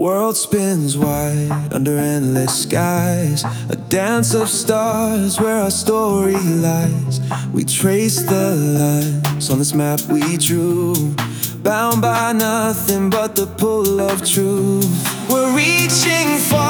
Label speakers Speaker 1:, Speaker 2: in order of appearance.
Speaker 1: world spins wide under endless skies, a dance of stars where our story lies. We trace the lines on this map we drew, bound by nothing but the pull of truth. We're reaching far